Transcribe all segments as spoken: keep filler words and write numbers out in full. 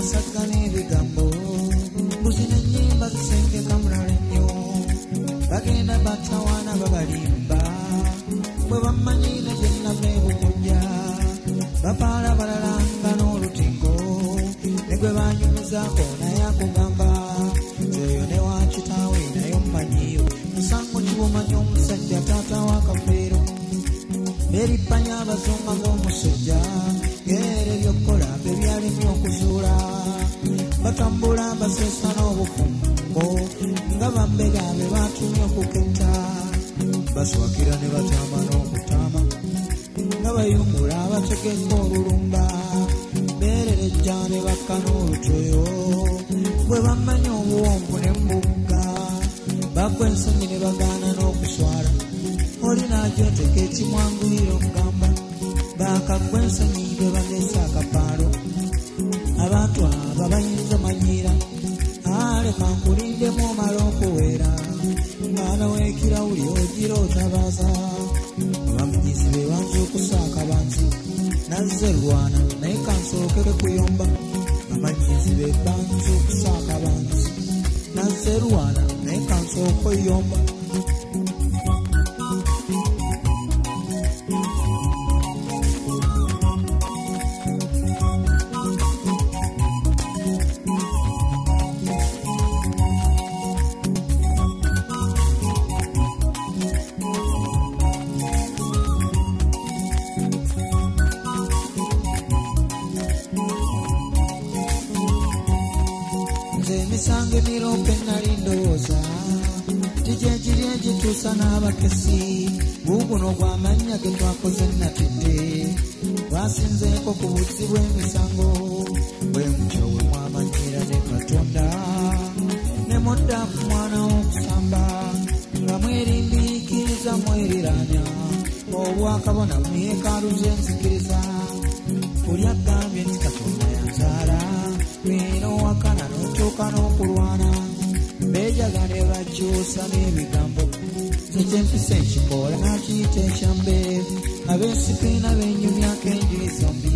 asagana ebigambo mbuzi n'ennyimba zisengeka mulala ennyo bagenda batawaana babalimba bwe bamanyine gye nnava ebukujja bapaala balalanga n'olutingo ne gwe banyumizaako naye akugamba oyo ne wakitaawe naye omumanyiyo musango kibumanyi omusajja taata w'akafeero beripanya abazunga ng'omusujja ng'era ebyokkola bye byalemye okuzuula batambula baseesa n'obufumbo nga bambega be batumye okuketta baswakira ne bataama n'okutaama nga bayungula abategeka olulumba beererejja ne bakka n'olutoyo bwe bamanya obuwonvu ne mbugga bakwa ensonyi ne bagaana n'okuswala oli n'agyoteka ekimwanguyira okugamba bakagwa ensonyi bwe bageesa akapaalo abantu aba bayinza manyiira aleka nkulindemu omala okuweera mwana w'ekirawuli ogira otabaaza abamanyizi be banza okusaaka banzi nazze lwana naye kansookere kuyomba abamanyizi be banza okusaaka banzi nazze lwana naye kansooka oyomba emisango emirope nali ndowooza gigi egiri egituusa n'abakesi buuguno gw'amannya ge twakoze natidde twasinzeeko ku buzzi bw'emisango bwe mutyo bwe mwamanyira ne Katonda ne muddaku mwana w'okusamba nga mwerimbiikiriza mweriranya obwakabona mu yeekaalu z'enzikiriza buli agambye nti Katonda yanzaala bino wakana n'otuuka n'okulwana beejagane bakyusa n'ebigambo zekyempisa ekikoola nakiyita ekyambe abeesipiina b'ennyumyako enjiri zombi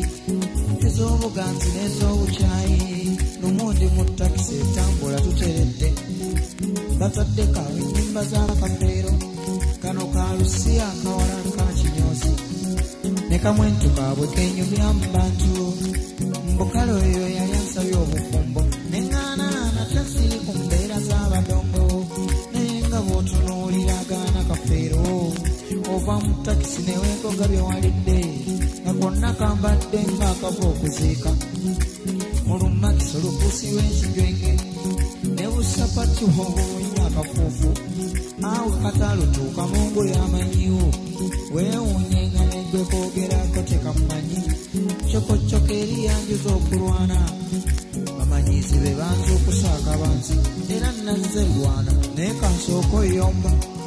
ez'obuganzi n'ez'obukyayi lumundi mu takisi etambula tuteredde bataddeko awo ennyimba z'akafeero kano ka lusiya akawala ka kinyozi ne kamwentu kaabwe kenyumya mu bantu mbukale oyo yali ansabye obufumbo neŋŋaanaana tasiri ku mbeera z'abadongo naye nga bw'otunuulira agaana kafeero ova mu takisi neweegoga bye walidde nga konna kambadde ng'akava okuziika mu lumakisi olukuusi lw'ekijwenge ne busapatu obuwunya akafuufu awe katalutuuka mu ngoye amanyiwo weewuunyenga negwe koogerako tekamumanyi kyokocyoka eri yanjuza okulwana bamanyizi be banza okusaaka banzi era nazze lwana naye kansooka oyomba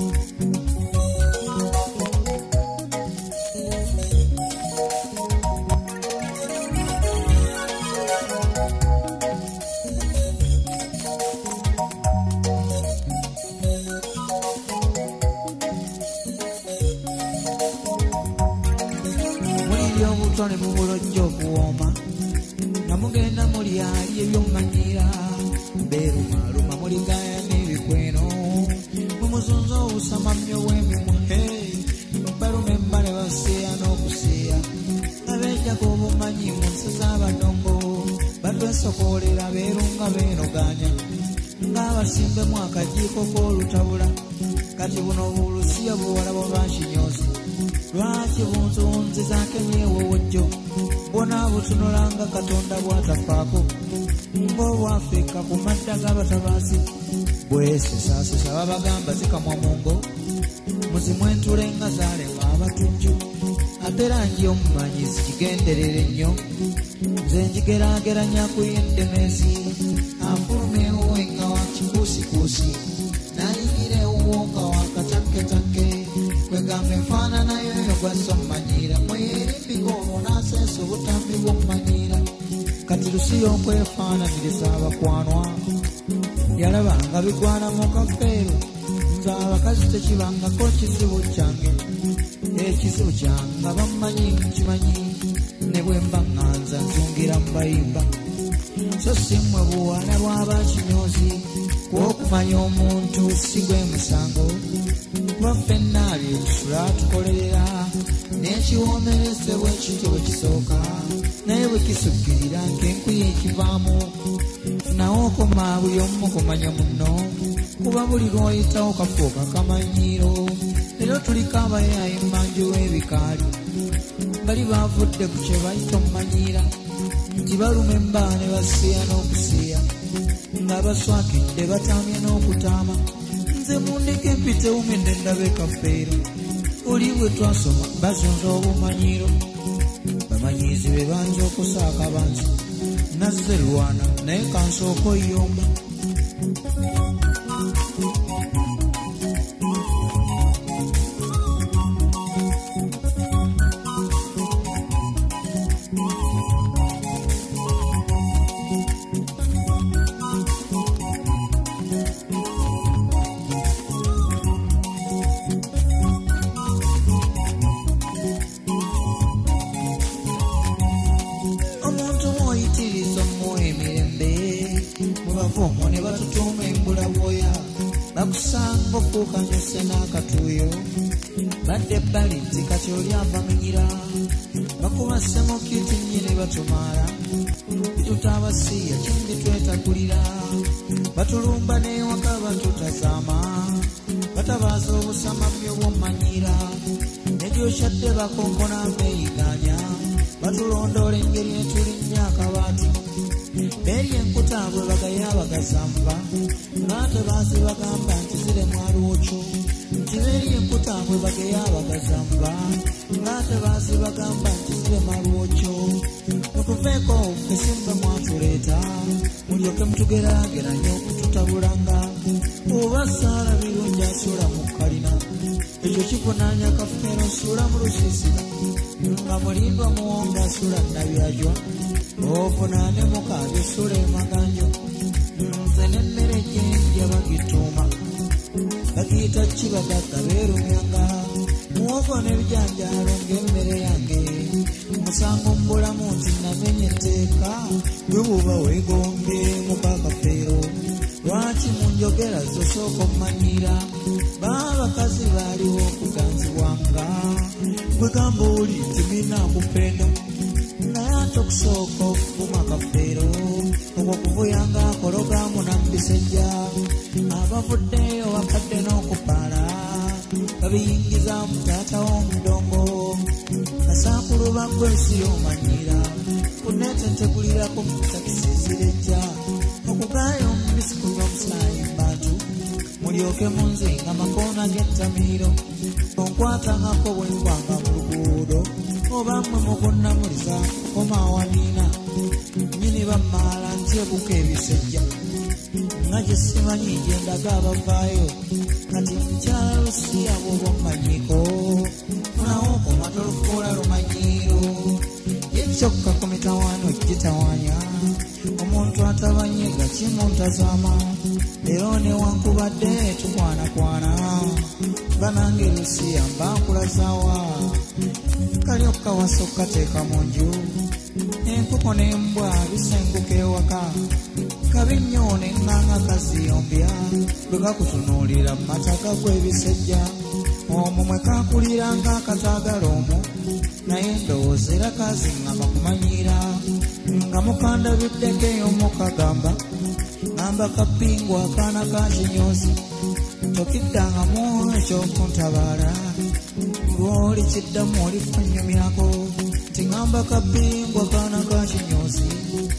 ne mubulojja okuwooma nga mugenda muli ali ebyomumanyira beerumaluma muligaya n'ebikweno mumuzunza obusamamyo bw'emimwe balume embale baseeya n'okuseeya abeejjako obumanyi mu nsi z'abadongo batwesokoolera beerunga beenoganya ng'abasimbemu akajiiko k'olutabula kati buno bulusiya buwala bwa bankinyozi lwaki bunzunzizaako emyewowojjo bwona butunulanga Katonda bw'atafaako ng'obwafeeka ku madda g'abatabaazi bwesesaasesa babagamba zikamwa mu ngo muzimu entule nga zaalema abatujju ate langi omumanyizi kigenderere nnyo nze njigeraageranya ku y'endemezi afuluma ewuwe nga wa kikuusikuusi nayingira ewuwo nga wa katakketakke kwegamba enfaananayo eyo gwassa omumanyira mweyerimbika olwo n'aseesa obutambi bw'omumanyira kati lusiya okwefaananiriza abakwanwa yalaba nga bigwana mu kafeero nze abakazi tekibangako kizibu kyange ekizibu kyange bammanyi nkimanyi ne bwe mba ŋŋanza nzungira mu bayimba so si mmwe buwala bw'aba kinyozi kw'okumanya omuntu si gwe musango kuba ffenna bye tusula tukolerera n'ekiwoomerese bwe kityo bwe kisooka naye bwe kisukkirira nk'enkuye ekivaamu nawe okoma buli omu kumanya munno kuba buli lw'oyitawo kafuuka kamanyiiro leero tuliko abayaayi mmanju w'ebikaali bali baavudde ku kye bayita omumanyiira nti baluma emba ne basiya n'okusiya nga baswakidde bataamye n'okutaama nze mundeke mpite umende ndabe kafeero oli bwe twasoma bazonza obumanyiiro bamanyiizi be banza okusaaka banzi nazze lwana naye kansooka oyomba okukanyuse n'akatuuyo badde bbali nti kati oli avaminyira bakuba semokiti nnyini batumaala tutaabasiya kindi twetakulira batulumba n'ewaka batutazaama batabaaza obusama by'obwomanyiira nedyokyadde bakonkona beeyiganya batulondoola engeri etulinnya akabaati beeri enkutaabwe bagaya bagazamba ng'ate baasi bagamba nti zire mwalwokyo nti beeri enkutaabwe bagaya bagazamba ng'ate baasi bagamba nti zire mwalwokyo mutuveeko esimbe mwatuleeta mulyoke mutugeraageranye okututabulanga oba saala birungi asuula mu kalina ekyo kivunaanya kafeero nsuula mu lusiisira nga mulindwa muwonga asuula nabyajwa ovunaane mukaaga esula emaganjo nze n'emmere gyenja bagituuma bagiyita kibagagga beerumyanga muwogo n'ebijanjaalo ng'emmere yange musango mu bulamu nti namenye etteeka gwe buba weegombye mukakafeero lwaki munjogera zosooka omumanyiira baabakazi baaliwo okuganzibwanga kwegamba oli nti minaakupenda naye ate okusooka okufuma kafeero okwokuvuyanga akologamu nambisejja abavuddeyo bakadde n'okupaala babiyingiza mu taata w'omudongo kasaakulu baggwesi y'omanyiira kuneetentegulirako mu takisi zirejja okugaaya omubisi kunywa omusaayi mbantu mulyoke munzenga makoona g'entamiiro onkwatangako bwe mbanga mu luguudo oba mmwe mukunnamuliza omawaniina nnyini bammaala ntyebuka ebisejja nga gye simanyi gye ndaga abavaayo kati mukyala lusiya bw'oba omumanyiiko funawo okoma tolufuula lumanyiiro yekyokka ku mitawaano gitawaanya omuntu atabanyiga kimuntazaama leero newankubadde tukwanakwana banange lusiya mbankulazawa kali okukawasa okukateeka mu nju enkoko n'embwa bisenguka ewaka kabi nnyo n'eŋŋanga kaziyombya bwe gakutunuulira mu mataka gw'ebisejja omumwe kakulira ng'akataagala omwo naye ndowooza era kaziŋŋama kumanyiira nga mukandabidde eyomu kagamba ngamba kabbingwa akaana ka kinyoozi tokiddangamu ekyokuntabaala lw'oli kiddamu olifanyumyako nti ngamba kabbingwa akaana ka kinyoozi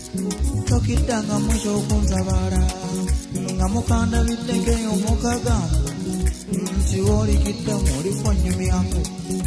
tokiddangamu ekyokuntabaala nga mukandabidde eyomu kagamba nti w'oli kiddamu olifanyumyako